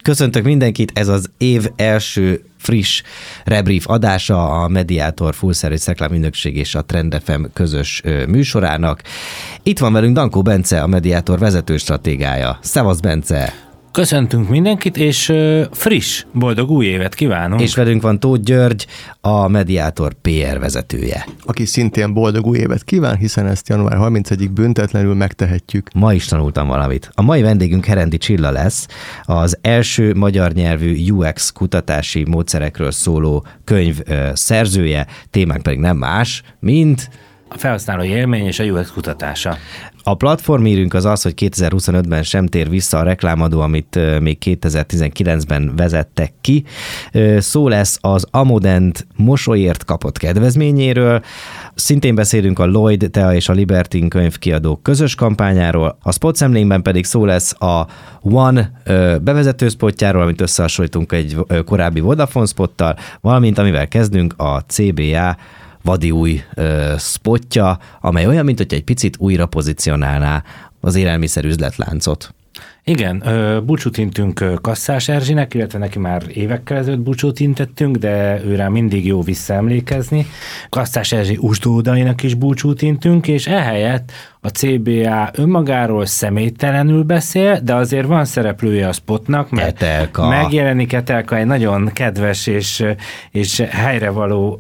Köszöntök mindenkit, ez az év első friss rebrief adása a Mediator Full Service reklámügynökség és a Trend FM közös műsorának. Itt van velünk Dankó Bence, a Mediator vezető stratégája. Szevasz, Bence! Köszöntünk mindenkit, és friss, boldog új évet kívánunk! És velünk van Tóth György, a Mediator PR vezetője. Aki szintén boldog új évet kíván, hiszen ezt január 31-ig büntetlenül megtehetjük. Ma is tanultam valamit. A mai vendégünk Herendi Csilla lesz, az első magyar nyelvű UX kutatási módszerekről szóló könyv szerzője, témánk pedig nem más, mint a felhasználói élmény és a UX kutatása. A platformírünk az az, hogy 2025-ben sem tér vissza a reklámadó, amit még 2019-ben vezettek ki. Szó lesz az Amodent mosolyért kapott kedvezményéről. Szintén beszélünk a Lloyd, Tea és a Libertin könyvkiadók közös kampányáról. A spot szemlénkben pedig szó lesz a One bevezető spotjáról, amit összehasonlítunk egy korábbi Vodafone spottal, valamint amivel kezdünk a CBA vadi új spotja, amely olyan, mint hogy egy picit újra pozícionálná az élelmiszer üzletláncot. Igen, búcsút intünk Kasszás Erzsinek, illetve neki már évekkel ezelőtt búcsút intettünk, de őre mindig jó visszaemlékezni. Kasszás Erzsi usdódainak is búcsút intünk, és ehelyett a CBA önmagáról személytelenül beszél, de azért van szereplője a spotnak, mert Etelka. Megjelenik Etelka, egy nagyon kedves és helyrevaló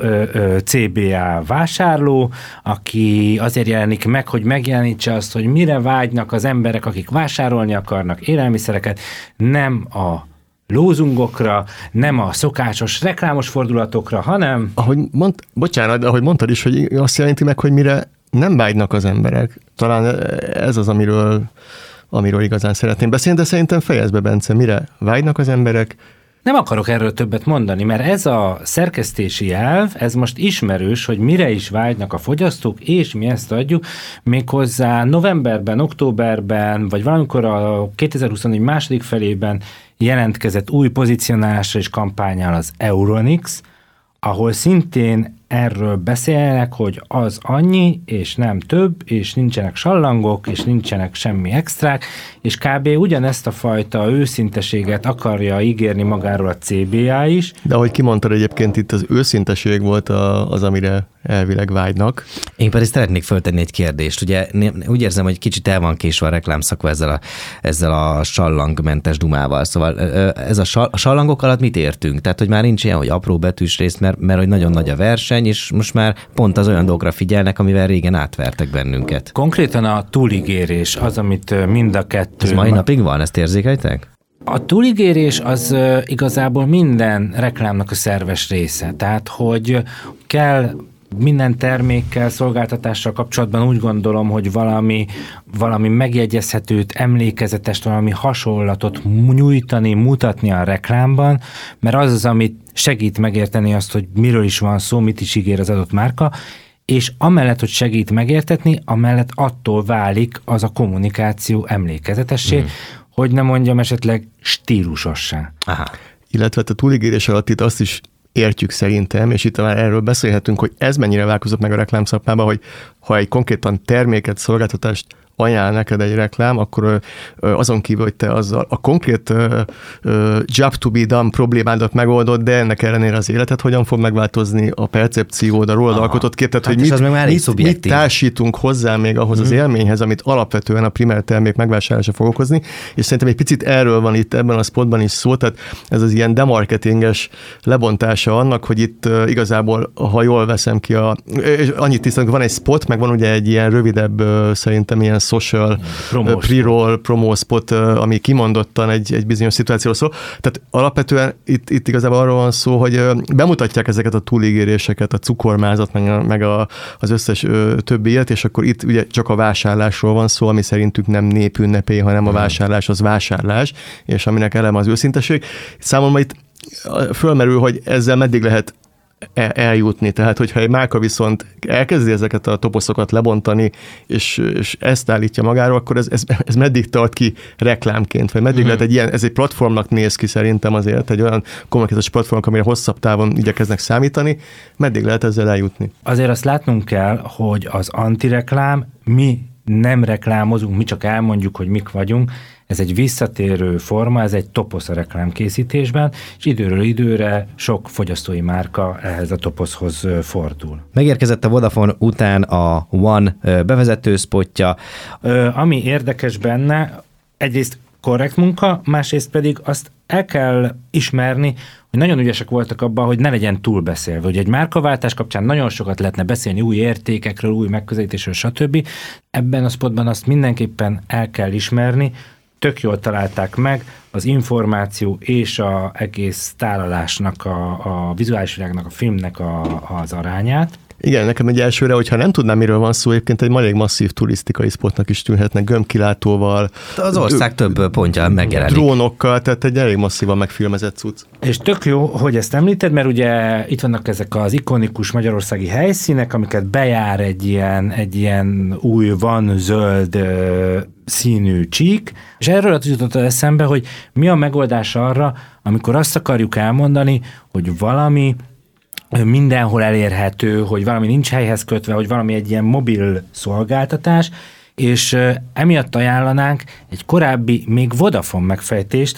CBA vásárló, aki azért jelenik meg, hogy megjelenítse azt, hogy mire vágynak az emberek, akik vásárolni akarnak élelmiszereket, nem a lózungokra, nem a szokásos reklámos fordulatokra, hanem... Ahogy mondtad is, hogy azt jelenti meg, hogy mire nem vágynak az emberek. Talán ez az, amiről igazán szeretném beszélni, de szerintem fejezd be, Bence, mire vágynak az emberek. Nem akarok erről többet mondani, mert ez a szerkesztési elv, ez most ismerős, hogy mire is vágynak a fogyasztók, és mi ezt adjuk, méghozzá novemberben, októberben, vagy valamikor a 2024 második felében jelentkezett új pozicionálásra és kampányál az Euronics, ahol szintén erről beszélnek, hogy az annyi, és nem több, és nincsenek sallangok, és nincsenek semmi extrák, és kb. Ugyanezt a fajta őszinteséget akarja ígérni magáról a CBA is. De ahogy kimondtad, egyébként itt az őszinteség volt az, amire elvileg vágynak. Én pedig szeretnék föltenni egy kérdést. Ugye úgy érzem, hogy kicsit el van késve a reklámszakma ezzel a sallangmentes dumával. Szóval ez a sallangok alatt mit értünk? Tehát, hogy már nincs ilyen, hogy apró betűs rész, mert hogy nagyon nagy a verseny, és most már pont az olyan dolgokra figyelnek, amivel régen átvertek bennünket. Konkrétan a túligérés az, amit mind a kettő... Ez mai napig van, ezt érzékeltek? A túligérés az igazából minden reklámnak a szerves része. Tehát, hogy kell minden termékkel, szolgáltatással kapcsolatban úgy gondolom, hogy valami megjegyezhetőt, emlékezetest, valami hasonlatot nyújtani, mutatni a reklámban, mert az az, amit segít megérteni azt, hogy miről is van szó, mit is ígér az adott márka, és amellett, hogy segít megértetni, amellett attól válik az a kommunikáció emlékezetessé, hogy nem mondjam esetleg stílusossá. Aha. Illetve a túligérés alatt itt azt is értjük szerintem, és itt már erről beszélhetünk, hogy ez mennyire változott meg a reklámszakmában, hogy ha egy konkrétan terméket, szolgáltatást ajánl neked egy reklám, akkor azon kívül, hogy te azzal a konkrét job to be done problémádat megoldod, de ennek ellenére az életed hogyan fog megváltozni, a percepciód, a rólad alkotott kép, tehát hogy mit társítunk hozzá még ahhoz az élményhez, amit alapvetően a primer termék megvásárlása fog okozni, és szerintem egy picit erről van itt ebben a spotban is szó, tehát ez az ilyen demarketinges lebontása annak, hogy itt igazából, ha jól veszem ki és annyit tisztán, van egy spot, meg van ugye egy ilyen rövidebb, szerintem ilyen social pre-roll promo spot, ami kimondottan egy bizonyos szituációról szól. Tehát alapvetően itt igazából arról van szó, hogy bemutatják ezeket a túligéréseket, a cukormázat, meg az összes többi ilyet, és akkor itt ugye csak a vásárlásról van szó, ami szerintük nem népünnepé, hanem a vásárlás az vásárlás, és aminek eleme az őszinteség. Számomra itt fölmerül, hogy ezzel meddig lehet eljutni. Tehát, hogyha egy márka viszont elkezdi ezeket a toposzokat lebontani, és ezt állítja magáról, akkor ez meddig tart ki reklámként? Vagy meddig lehet egy ilyen, ez egy platformnak néz ki szerintem azért, egy olyan kommunikációs platformnak, amire hosszabb távon igyekeznek számítani, meddig lehet ezzel eljutni? Azért azt látnunk kell, hogy az antireklám, mi nem reklámozunk, mi csak elmondjuk, hogy mik vagyunk, ez egy visszatérő forma, ez egy toposz a reklámkészítésben, és időről időre sok fogyasztói márka ehhez a toposzhoz fordul. Megérkezett a Vodafone után a One bevezető szpotja. Ami érdekes benne, egyrészt korrekt munka, másrészt pedig azt el kell ismerni, hogy nagyon ügyesek voltak abban, hogy ne legyen túlbeszélve. Ugye egy márkaváltás kapcsán nagyon sokat lehetne beszélni új értékekről, új megközelítésről, stb. Ebben a spotban azt mindenképpen el kell ismerni, tök jól találták meg az információ és az egész tálalásnak, a vizuális világnak, a filmnek az arányát. Igen, nekem egy elsőre, hogyha nem tudnám, miről van szó, egyébként egy elég masszív turisztikai spotnak is tűnhetne, gömbkilátóval. Az ország több pontja megjelenik. Drónokkal, tehát egy elég masszívan megfilmezett cucc. És tök jó, hogy ezt említed, mert ugye itt vannak ezek az ikonikus magyarországi helyszínek, amiket bejár egy ilyen új van zöld színű csík, és erről jutott eszembe, hogy mi a megoldás arra, amikor azt akarjuk elmondani, hogy valami mindenhol elérhető, hogy valami nincs helyhez kötve, hogy valami egy ilyen mobil szolgáltatás, és emiatt ajánlanánk egy korábbi, még Vodafone megfejtést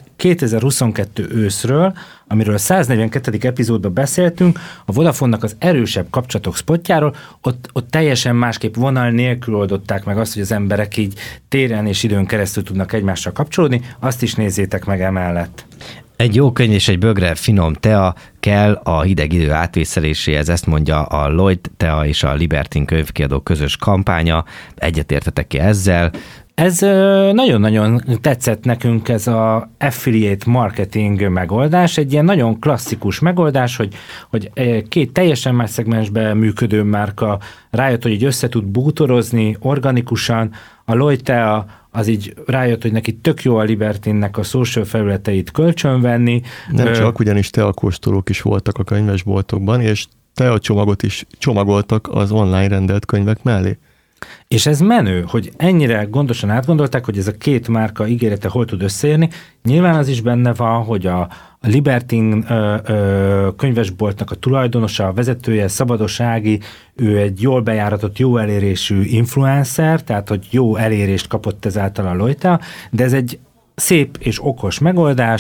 2022 őszről, amiről a 142. epizódban beszéltünk, a Vodafone-nak az erősebb kapcsolatok spotjáról, ott teljesen másképp vonal nélkül oldották meg azt, hogy az emberek így téren és időn keresztül tudnak egymással kapcsolódni, azt is nézzétek meg emellett. Egy jó könyv és egy bögre finom tea kell a hideg idő átvészeléséhez, ezt mondja a Lloyd Tea és a Libertin könyvkiadó közös kampánya. Egyetértetek-e ezzel? Ez nagyon-nagyon tetszett nekünk, ez a affiliate marketing megoldás, egy ilyen nagyon klasszikus megoldás, hogy két teljesen más szegmensben működő márka rájött, hogy így össze tud bútorozni organikusan, a Lloyd Tea az így rájött, hogy neki tök jó a Libertinnek a social felületeit kölcsönvenni. Nem csak, ugyanis teakóstolók is voltak a könyvesboltokban, és teacsomagot is csomagoltak az online rendelt könyvek mellé. És ez menő, hogy ennyire gondosan átgondolták, hogy ez a két márka ígérete hol tud összeérni. Nyilván az is benne van, hogy a Libertin könyvesboltnak a tulajdonosa, a vezetője, Szabados Ági, ő egy jól bejáratott, jó elérésű influencer, tehát hogy jó elérést kapott ezáltal a Lloyd Tea, de ez egy szép és okos megoldás,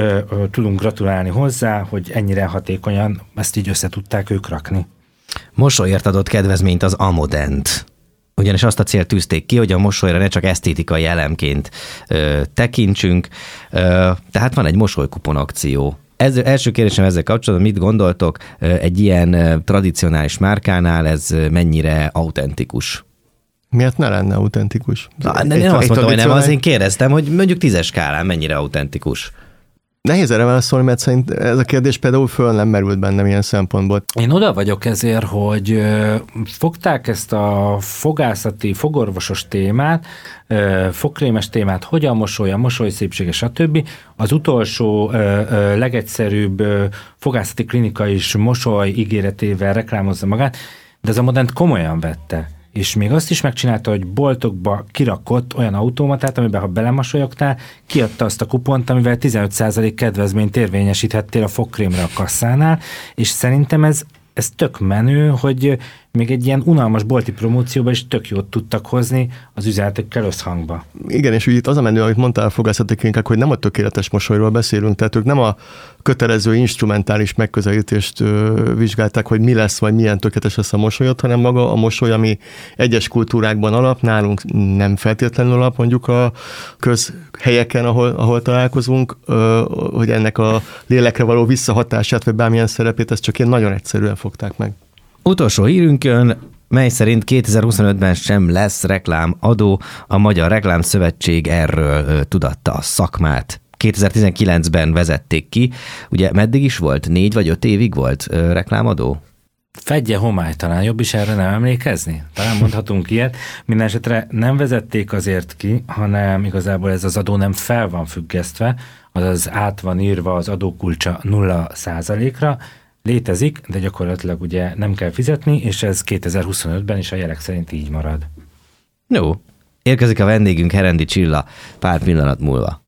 tudunk gratulálni hozzá, hogy ennyire hatékonyan ezt így össze tudták ők rakni. Mosolyért adott kedvezményt az Amodent. Ugyanis azt a célt tűzték ki, hogy a mosolyra ne csak esztétikai elemként tekintsünk, tehát van egy mosolykupon akció. Első kérdésem ezzel kapcsolatban, mit gondoltok, egy ilyen tradicionális márkánál ez mennyire autentikus? Miért ne lenne autentikus? Nem azt mondtam, hogy nem, az én kérdeztem, hogy mondjuk 10-es skálán mennyire autentikus. Nehéz erre válaszolni, mert szerint ez a kérdés például föl nem merült bennem ilyen szempontból. Én oda vagyok ezért, hogy fogták ezt a fogászati, fogorvosos témát, fogkrémes témát, hogyan mosolya, mosolyszépsége, stb. Az utolsó legegyszerűbb fogászati klinika is mosoly ígéretével reklámozza magát, de az Amodent komolyan vette. És még azt is megcsinálta, hogy boltokba kirakott olyan automatát, amiben ha belemosolyogtál, kiadta azt a kupont, amivel 15% kedvezményt érvényesíthettél a fogkrémre a kasszánál, és szerintem ez tök menő, hogy még egy ilyen unalmas bolti promócióban is tök jót tudtak hozni az üzenetekkel összhangba. Igen, és úgy itt az a menő, amit mondtál a fogászati klinikák, hogy nem a tökéletes mosolyról beszélünk, tehát ők nem a kötelező instrumentális megközelítést vizsgálták, hogy mi lesz, vagy milyen tökéletes lesz a mosolyot, hanem maga a mosoly, ami egyes kultúrákban alap, nálunk nem feltétlenül alap, mondjuk a közhelyeken, ahol találkozunk, hogy ennek a lélekre való visszahatását, vagy bármilyen szerepét, ezt csak ilyen nagyon egyszerűen fogták meg. Utolsó hírünkön, mely szerint 2025-ben sem lesz reklámadó, a Magyar Reklámszövetség erről tudatta a szakmát. 2019-ben vezették ki, ugye meddig is volt? 4 vagy 5 évig volt reklámadó? Fedje homály, talán jobb is erre nem emlékezni? Talán mondhatunk ilyet. Mindenesetre nem vezették azért ki, hanem igazából ez az adó nem fel van függesztve, azaz át van írva az adókulcsa 0%-ra, létezik, de gyakorlatilag ugye nem kell fizetni, és ez 2025-ben is a jelek szerint így marad. Jó, érkezik a vendégünk, Herendi Csilla, pár pillanat múlva.